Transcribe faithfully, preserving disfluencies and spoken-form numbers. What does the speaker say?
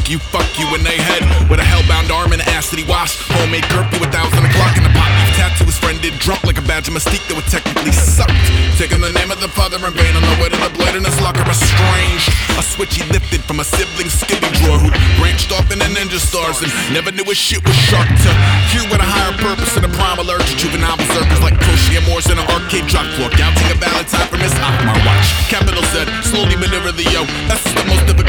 you, fuck you in they head. With a hellbound arm and an ass that he washed. Homemade curfew, a thousand o'clock in the pot. Tattoo his friend did drunk like a badge of mystique that would technically suck. Taking the name of the father in vain on the way to the blade in his locker, estranged. A switch he lifted from a sibling skibby drawer who branched off into ninja stars and never knew his shit was sharp. To hear with a higher purpose and a prime alert to juvenile berserkers like Crochet Moores in an arcade drop floor, counting a Valentine from his Akmar watch. Capital Z, slowly maneuver the yo. That's the most difficult